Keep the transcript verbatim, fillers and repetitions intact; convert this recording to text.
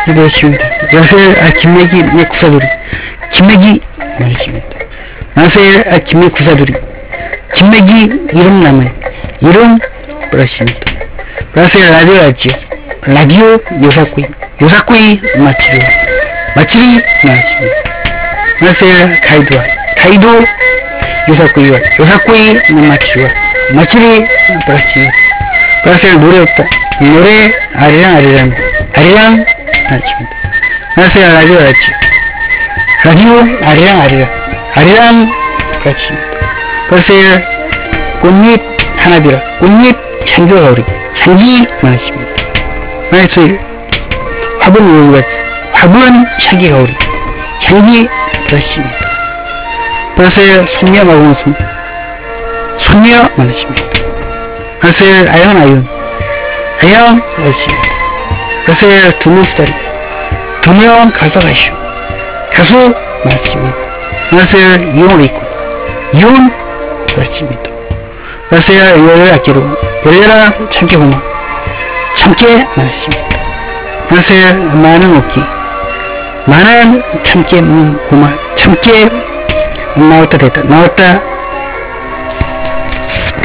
그렇습니다. 라셀 아 김매기 내 구사돌이 김매기 말했습니다. 라셀 아 김매 구사돌이 김매기 이름 남은 이름 그렇습니다. 라셀 라디오 알죠? 라디오 요사꾸이 요사꾸이 마치리 마치리 말했습니다. 라셀 가이드와 가이도 요사꾸이와 요사꾸이 마치리와 마치리 그렇습니다. 라셀 노래 없다 노래 아리랑 아리랑 아리랑 말했습니다. 라셀 라디오 알죠? 라디오 아리랑 아리랑 아리랑 그렇습니다. 라셀 꽃잎 하나비라 꽃잎 향기가 가오리 향기 말했습니다. 라셀 화분 오이가 화분 향기 가오리 향기 그렇습니다. 라셀 손녀 마구는 손 손녀 말했습니다. 라셀 아연 아연 아연 그렇습니다. 라셀 두명 스타리 두명 가수 가시오 가수 말했습니다. 라셀 이혼을 입고 이혼 그렇습니다. 라셀 열려라 아끼로 열려라 참깨 고마 참깨 말했습니다. 라셀 많은 웃기 많은 참깨 고마 참깨 나왔다 됐다 나왔다